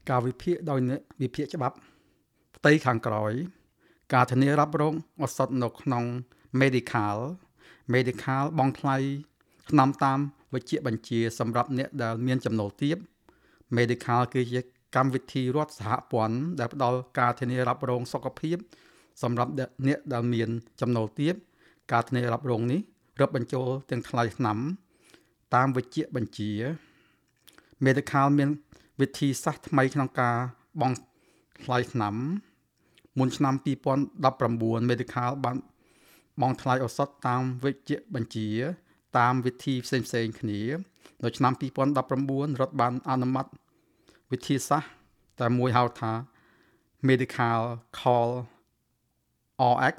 ការវិភាគដោយវិភាគច្បាប់ផ្ទៃខាងក្រោយការធានារ៉ាប់រងឱសថនៅក្នុង medical បង់ថ្លៃថ្នាំតាមវេជ្ជបញ្ជាសម្រាប់អ្នកដែលមានចំណូលទាប medical គឺជាកម្មវិធីរដ្ឋសហព័ន្ធដែលផ្ដល់ការធានារ៉ាប់រងសុខភាពសម្រាប់អ្នកដែលមានចំណូលទាបការធានារ៉ាប់រងនេះរាប់បញ្ចូលទាំងថ្លៃថ្នាំតាមវេជ្ជបញ្ជា medical មានវិធីសាស្ត្រថ្មីក្នុងការបង់ថ្លៃថ្នាំមុនឆ្នាំ2019 medical បានបង់ថ្លៃឱសថតាមវេជ្ជបញ្ជាតាមវិធីផ្សេងៗគ្នានៅឆ្នាំ2019រដ្ឋបានអនុម័តវិធីសាស្ត្រតែមួយហៅថា Medical Call RX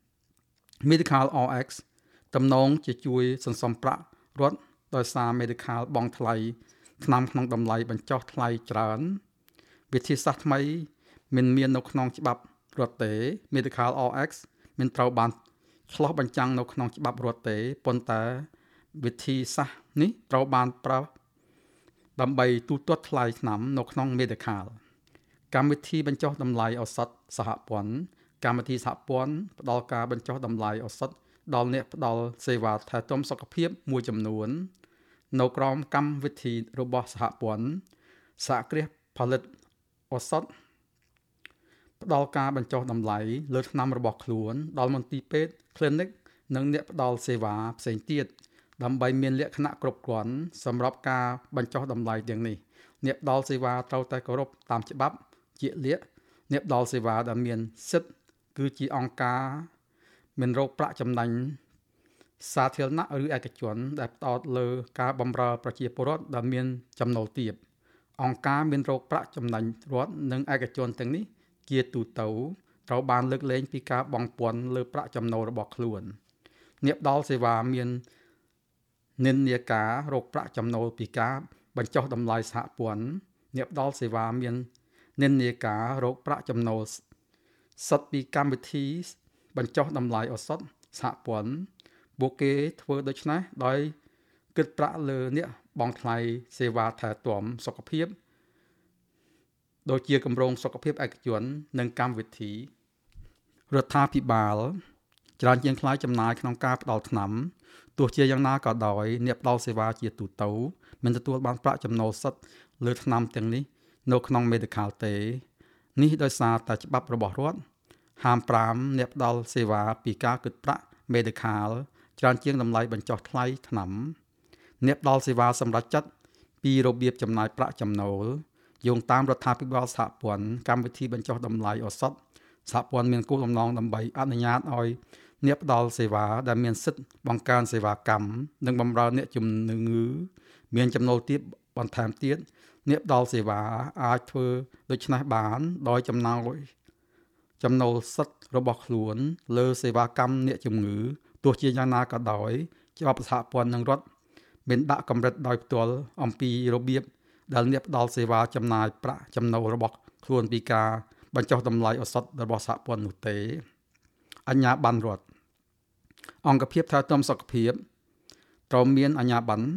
តំណងជាជួយសន្សំប្រាក់រដ្ឋដោយសារ Medical បង់ថ្លៃថ្នាំក្នុងតម្លៃបញ្ចុះថ្លៃច្រើនវិធីសាស្ត្រថ្មីមិនមាននៅក្នុងច្បាប់រដ្ឋទេ Medical RX មិនត្រូវបានឆ្លុះបញ្ចាំងនៅក្នុងច្បាប់រដ្ឋទេប៉ុន្តែវិធីសាស្ត្រនេះត្រូវបានប្រើដើម្បីទូទាត់ថ្លៃថ្នាំនៅក្នុង Medical កម្មវិធីបញ្ចុះតម្លៃឱសថសហព័ន្ធកម្មវិធីសហព័ន្ធផ្ដល់ការបញ្ចុះតម្លៃឱសថដល់អ្នកផ្ដល់សេវាថែទាំសុខភាពមួយចំនួននៅក្រោមកម្មវិធីរបស់សហព័ន្ធសហគ្រាសផលិតឱសថផ្ដល់ការបញ្ចុះតម្លៃលើថ្នាំរបស់ខ្លួនដល់មន្ទីរពេទ្យ clinic និងអ្នកផ្ដល់សេវាផ្សេងទៀតដើម្បីមានលក្ខណៈគ្រប់គ្រាន់សម្រាប់ការបញ្ចុះតម្លៃទាំងនេះអ្នកផ្ដល់សេវាត្រូវតែគោរពតាមច្បាប់ជាក់លាក់អ្នកផ្ដល់សេវាដែលមានសិទ្ធិគឺជាអង្គការមានរោគប្រាក់ចំណេញសាធារណៈឬឯកជនដែលផ្ដោតលើការបម្រើប្រជាពលរដ្ឋដែលមានចំណូលទាបអង្គការមានរោគប្រាក់ចំណេញរដ្ឋនិងឯកជនទាំងនេះជាទូទៅត្រូវបានលើកលែងពីការបង់ពន្ធលើប្រាក់ចំណូលរបស់ខ្លួនអ្នកផ្ដល់សេវាមាននិន្នាការរោគប្រាក់ចំណូលពីការបញ្ចុះតម្លៃសហព័ន្ធអ្នកផ្ដល់សេវាមាននិន្នាការរោគប្រាក់ចំណូលសិទ្ធិពីកម្មវិធីបញ្ចុះតម្លៃឱសថសហព័ន្ធពួកគេធ្វើដូច្នេះដោយគិតប្រាក់លើអ្នកបង់ថ្លៃសេវាថែទាំសុខភាពដូចជាគម្រោងសុខភាពឯកជននិងកម្មវិធីរដ្ឋាភិបាលច្រើនជាងថ្លៃចំណាយក្នុងការផ្ដល់ថ្នាំទោះជាយ៉ាងណាក៏ដោយអ្នកផ្ដល់សេវាជាទូទៅមិនទទួលបានប្រាក់ចំណូលសុទ្ធលើថ្នាំទាំងនេះនៅក្នុង Medical ទេនេះដោយសារតែច្បាប់របស់រដ្ឋហាម5អ្នកផ្ដល់សេវាពីការគិតប្រាក់ Medical ច្រើនជាងតម្លៃបញ្ចុះថ្លៃថ្នាំអ្នកផ្ដល់សេវាសម្រាប់ចាត់ពីរបៀបចំណាយប្រាក់ចំណូលយោងតាមរដ្ឋាភិបាលសហព័ន្ធកម្មវិធីបញ្ចុះតម្លៃឱសថសហព័ន្ធមានគោលបំណងដើម្បីអនុញ្ញាតឲ្យអ្នកផ្ដល់សេវាដែលមានសិទ្ធិបង្កើនសេវាកម្មនិងបម្រើអ្នកជំងឺមានចំណូលទាបបន្ថែមទៀតអ្នកផ្ដល់សេវាអាចធ្វើដូច្នេះបានដោយចំណូលសិទ្ធិរបស់ខ្លួនលើសេវាកម្មអ្នកជំងឺទោះជាយ៉ាងណាក៏ដោយច្បាប់សហព័ន្ធនិងរដ្ឋមានដាក់កម្រិតដោយផ្ទាល់អំពីរបៀបដែលអ្នកផ្ដល់សេវាចំណាយប្រាក់ចំណូលរបស់ខ្លួនពីការបញ្ចុះតម្លៃឱសថរបស់សហព័ន្ធនោះទេអាជ្ញាប័ណ្ណរដ្ឋអង្គភាពថែទាំសុខភាពត្រូវមានអាជ្ញាប័ណ្ណ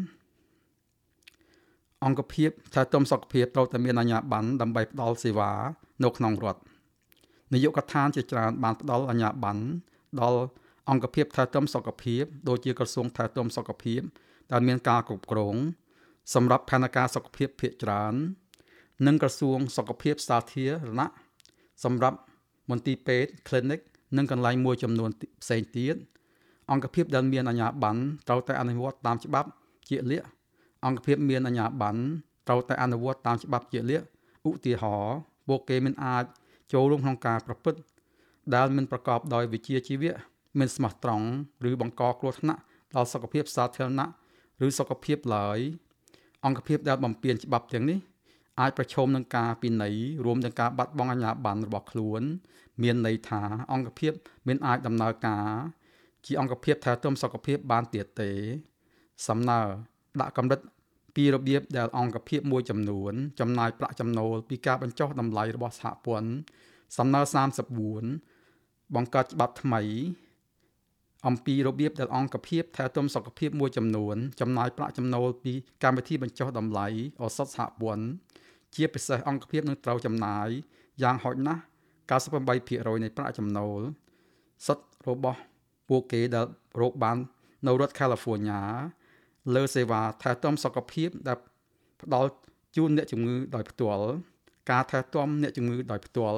អង្គភាពថែទាំសុខភាពត្រូវតែមានអាជ្ញាប័ណ្ណដើម្បីផ្ដល់សេវានៅក្នុងរដ្ឋនាយកដ្ឋានជាច្រើនបានផ្ដល់អាជ្ញាប័ណ្ណដល់អង្គភាពថែទាំសុខភាពដូចជាក្រសួងថែទាំសុខភាពដែលមានការគ្រប់គ្រងសម្រាប់ផែនការសុខភាពភាគច្រើននិងក្រសួងសុខភាពសាធារណៈសម្រាប់មន្ទីរពេទ្យ clinic និងកន្លែងមួយចំនួនផ្សេងទៀតអង្គភាពដែលមានអាជ្ញាប័ណ្ណត្រូវតែអនុវត្តតាមច្បាប់ជាក់លាក់អង្គភាពមានអាជ្ញាប័ណ្ណត្រូវតែអនុវត្តតាមច្បាប់ជាក់លាក់ឧទាហរណ៍ពួកគេមិនអាចចូលរួមក្នុងការប្រព្រឹត្តដែលមិនប្រកបដោយវិជ្ជាជីវៈមិនស្មោះត្រង់ឬបង្កគ្រោះថ្នាក់ដល់សុខភាពសាធារណៈឬសុខភាពឡើយអង្គភាពដែលបំពានច្បាប់ទាំងនេះអាចប្រឈមនឹងការពិន័យរួមទាំងការបាត់បង់អាជ្ញាប័ណ្ណរបស់ខ្លួនមានន័យថាអង្គភាពមិនអាចដំណើរការជាអង្គភាពថែទាំសុខភាពបានទៀតទេសំណើដាក់កម្រិតពីរបៀបដែលអង្គភាពមួយចំនួនចំណាយប្រាក់ចំណូលពីការបញ្ចុះតម្លៃរបស់សហព័ន្ធសំណើ34បង្កើតច្បាប់ថ្មីអំពីរបៀបដែលអង្គភាពថែទាំសុខភាពមួយចំនួនចំណាយប្រាក់ចំណូលពីកម្មវិធីបញ្ចុះតម្លៃឱសថសហព័ន្ធជាពិសេសអង្គភាពនឹងត្រូវចំណាយយ៉ាងហោចណាស់98%នៃប្រាក់ចំណូលសុទ្ធរបស់ពួកគេដែលរកបាននៅរដ្ឋ California លើសេវាថែទាំសុខភាពដែលផ្ដល់ជូនអ្នកជំងឺដោយផ្ទាល់ការថែទាំអ្នកជំងឺដោយផ្ទាល់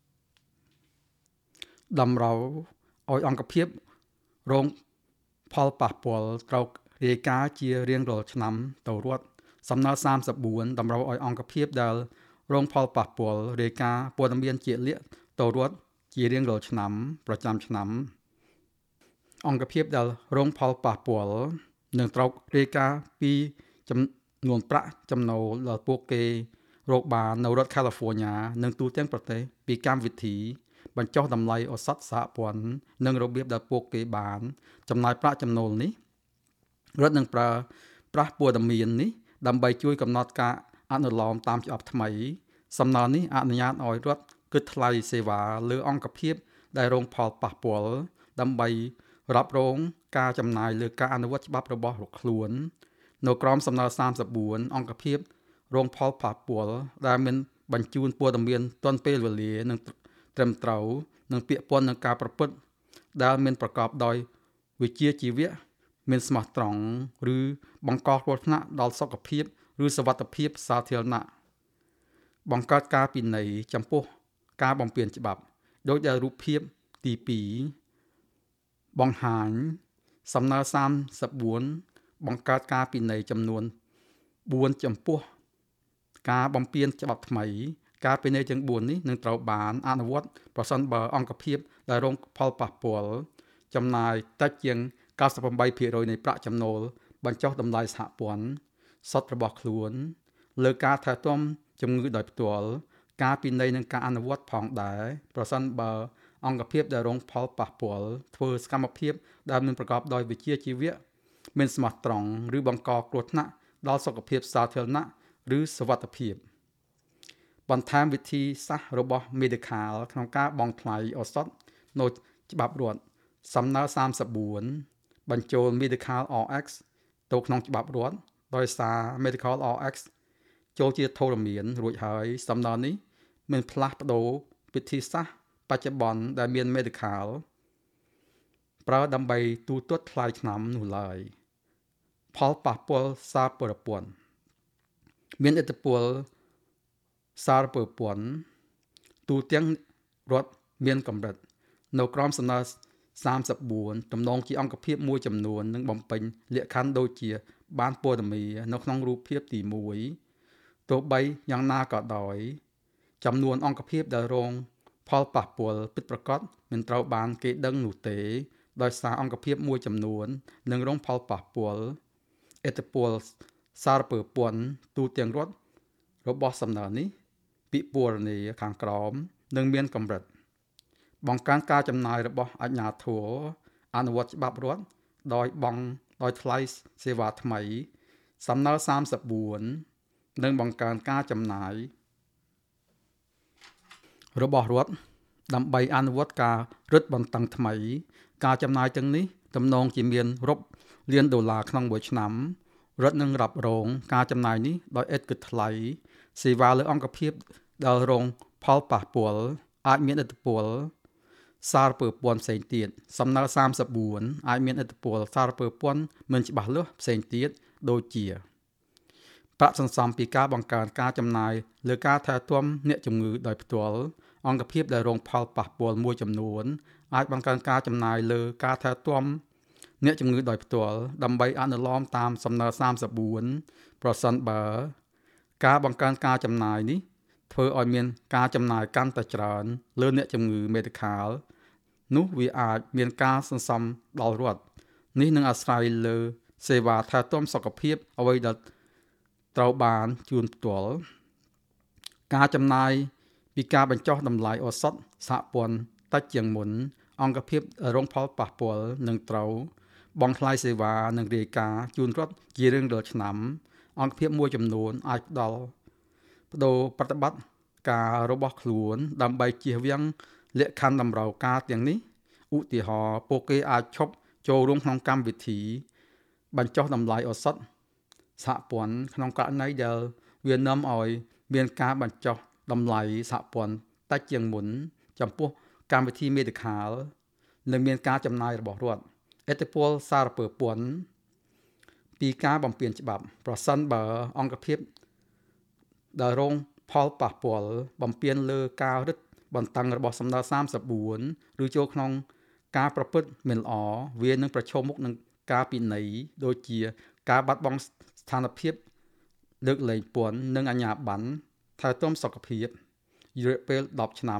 តម្រូវឲ្យអង្គភាពរងផលប៉ះពាល់ត្រូវរាយការណ៍ជារៀងរាល់ឆ្នាំទៅរដ្ឋសំណើ34តម្រូវឲ្យអង្គភាពដែលរងផលប៉ះពាល់រាយការណ៍ព័ត៌មានជាក់លាក់ទៅរដ្ឋជារៀងរាល់ឆ្នាំប្រចាំឆ្នាំអង្គភាពដែលរងផលប៉ះពាល់នឹងត្រូវរាយការណ៍ពីចំនួនប្រាក់ចំណូលដែលពួកគេរកបាននៅរដ្ឋ California និងទូទាំងប្រទេសពីកម្មវិធីបញ្ចុះតម្លៃឱសថសហព័ន្ធនិងរបៀបដែលពួកគេបានចំណាយប្រាក់ចំណូលនេះរដ្ឋនឹងប្រើប្រាស់ព័ត៌មាននេះដើម្បីជួយកំណត់ការអនុលោមតាមច្បាប់ថ្មីសំណើនេះអនុញ្ញាតឲ្យរដ្ឋគិតថ្លៃសេវាលើអង្គភាពដែលរងផលប៉ះពាល់ដើម្បីរ៉ាប់រងការចំណាយលើការអនុវត្តច្បាប់របស់ខ្លួននៅក្រមសំណើ34អង្គភាពរងផលប៉ះពាល់ដែលមានបញ្ជូនព័ត៌មានទាន់ពេលវេលានិងត្រឹមត្រូវនិងពាក់ព័ន្ធនឹងការប្រព្រឹត្តដែលមានប្រកបដោយវិជ្ជាជីវៈមានស្មោះត្រង់ឬបង្កគ្រោះថ្នាក់ដល់សុខភាពឬសុវត្ថិភាពសាធារណៈបង្កើតការពិន័យចំពោះការបំពានច្បាប់ដោយដែលរូបភាពទី2បង្ហាញសំណើ34បង្កើតការពិន័យចំនួន4ចំពោះការបំពានច្បាប់ថ្មីការពិន័យទាំង4នេះនឹងត្រូវបានអនុវត្តប្រសិនបើអង្គភាពដែលរងផលប៉ះពាល់ចំណាយតិចជាង98% នៃប្រាក់ចំណូលបញ្ចុះតម្លៃសហព័ន្ធសុទ្ធរបស់ខ្លួនលើការថែទាំជំងឺដោយផ្ទាល់ការពិន័យនិងការអនុវត្តផងដែរប្រសិនបើអង្គភាពដែលរងផលប៉ះពាល់ធ្វើសកម្មភាពដែលមិនប្រកបដោយវិជ្ជាជីវៈមានស្មោះត្រង់ឬបង្កគ្រោះថ្នាក់ដល់សុខភាពសាធារណៈឬសុវត្ថិភាពបន្ថែមវិធីសាស្ត្ររបស់ Medical ក្នុងការបង់ថ្លៃឱសថនៅច្បាប់រដ្ឋសំណើ34បញ្ចូល Medical RX ទៅក្នុងច្បាប់រដ្ឋដោយសារ Medical RX ចូលជាធរមានរួចហើយសំណើនេះមានផ្លាស់ប្ដូរវិធីសាស្ត្របច្ចុប្បន្នដែលមាន Medical ប្រើដើម្បីទូទាត់ថ្លៃថ្នាំនោះឡើយផលប៉ះពាល់សារពើពន្ធមានឥទ្ធិពលសារពើពន្ធទូទាំងរដ្ឋមានកម្រិតនៅក្រមសំណើ34ទំនងជាអង្គភាពមួយចំនួននឹងបំពេញលក្ខខណ្ឌដូចជាបានព័ត៌មាននៅក្នុងរូបភាពទី1ទោះបីយ៉ាងណាក៏ដោយចំនួនអង្គភាពដែលរងផលប៉ះពាល់ពិតប្រាកដមិនត្រូវបានគេដឹងនោះទេដោយសារអង្គភាពមួយចំនួននឹងរងផលប៉ះពាល់ឥទ្ធិពលសារពើពន្ធទូទាំងរដ្ឋរបស់សំណើនេះពិពណ៌នាខាងក្រោមនឹងមានកម្រិតបង្កើនការចំណាយរបស់អាជ្ញាធរអនុវត្តច្បាប់រដ្ឋដោយថ្លៃសេវាថ្មីសំណើ34នឹងបង្កើនការចំណាយរបស់រដ្ឋដើម្បីអនុវត្តការរឹតបន្តឹងថ្មីការចំណាយទាំងនេះទំនងជាមានរាប់លានដុល្លារក្នុងមួយឆ្នាំរដ្ឋនឹងរ៉ាប់រងការចំណាយនេះដោយឥតគិតថ្លៃសេវាលើអង្គភាពដែលរងផលប៉ះពាល់អាចមានឥទ្ធិពលសារពើពន្ធផ្សេងទៀតសំណើ34អាចមានឥទ្ធិពលសារពើពន្ធមិនច្បាស់លាស់ផ្សេងទៀតដូចជាប្រាក់សន្សំពីការបង្កើនការចំណាយលើការថែទាំអ្នកជំងឺដោយផ្ទាល់អង្គភាពដែលរងផលប៉ះពាល់មួយចំនួនអាចបង្កើនការចំណាយលើការថែទាំអ្នកជំងឺដោយផ្ទាល់ដើម្បីអនុលោមតាមសំណើ34ប្រសិនបើការបង្កើនការចំណាយនេះធ្វើឲ្យមានការចំណាយកាន់តែច្រើនលើអ្នកជំងឺ Medical នោះវាអាចមានការសន្សំដល់រដ្ឋនេះនឹងអាស្រ័យលើសេវាថែទាំសុខភាពអ្វីដែលត្រូវបានជូនផ្ទាល់ការចំណាយពីការបញ្ចុះតម្លៃឱសថសហព័ន្ធតិចជាងមុនអង្គភាពរងផលប៉ះពាល់នឹងត្រូវបង់ថ្លៃសេវានិងរាយការណ៍ជូនរដ្ឋជារៀងរាល់ឆ្នាំអង្គភាពមួយចំនួនអាចបដូរប្រតិបត្តិការរបស់ខ្លួនដើម្បីជៀសវាងលក្ខខណ្ឌតម្រូវការទាំងនេះឧទាហរណ៍ពួកគេអាចឈប់ចូលរួមក្នុងកម្មវិធីបញ្ចុះតម្លៃឱសថសហព័ន្ធក្នុងករណីដែលវានាំឲ្យមានការបញ្ចុះតម្លៃសហព័ន្ធតិចជាងមុនចំពោះកម្មវិធី Medical និងមានការចំណាយរបស់រដ្ឋឥទ្ធិពលសារពើពន្ធពីការបំពានច្បាប់ប្រសិនបើអង្គភាពដែលរងផលប៉ះពាល់បំពានលើការរឹតបន្តឹងរបស់សំណើ34ឬចូលក្នុងការប្រព្រឹត្តមិនល្អវានឹងប្រឈមមុខនឹងការពិន័យដូចជាការបាត់បង់ស្ថានភាពលើកលែងពន្ធនិងអាជ្ញាប័ណ្ណថែទាំសុខភាពរយៈពេល10ឆ្នាំ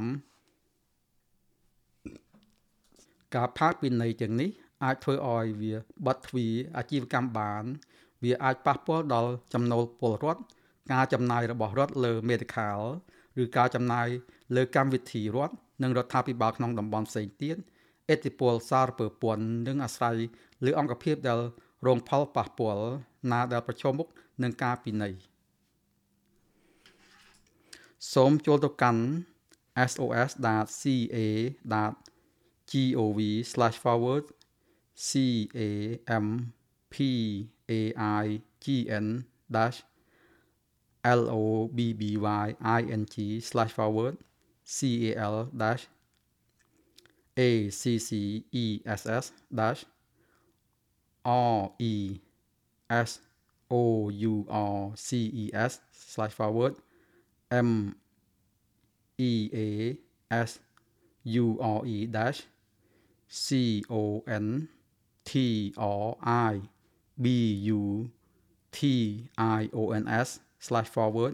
ការផាកពិន័យទាំងនេះអាចធ្វើឲ្យវាបាត់ទ្វារអាជីវកម្មបានវាអាចប៉ះពាល់ដល់ចំណូលពលរដ្ឋការចំណាយរបស់រដ្ឋលើ Medical ឬការចំណាយលើកម្មវិធីរដ្ឋនិងរដ្ឋាភិបាលក្នុងតំបន់ផ្សេងទៀតឥទ្ធិពលសារពើពន្ធនិងអាស្រ័យលើអង្គភាពដែលរងផលប៉ះពាល់ណាដែលប្រឈមមុខនឹងការពិន័យសូមចូលទៅកាន់ sos.ca.gov/forward campaign-lobbying/forward cal-access-resources/forward measure-contributions/forward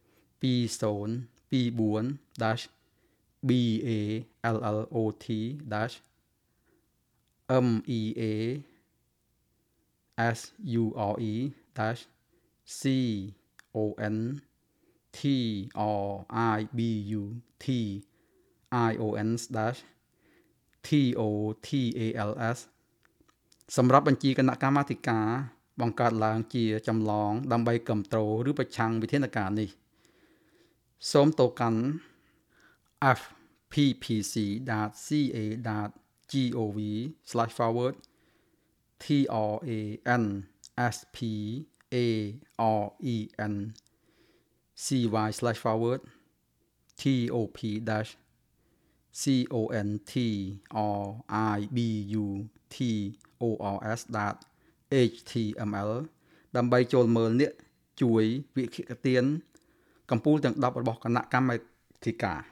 2020-measure-contributions/totals សម្រាប់បញ្ជីគណៈកម្មាធិការបង្កើតឡើងជាចម្លងដើម្បីគ្រប់គ្រងឬប្រឆាំងវិធានការនេះសូមទៅកាន់ fppc.ca.gov/forward transparency/forward top-contributors.html ដើម្បីចូលមើលនេះជួយវិភាគទានកម្ពុជាទាំង10របស់គណៈកម្មាធិការ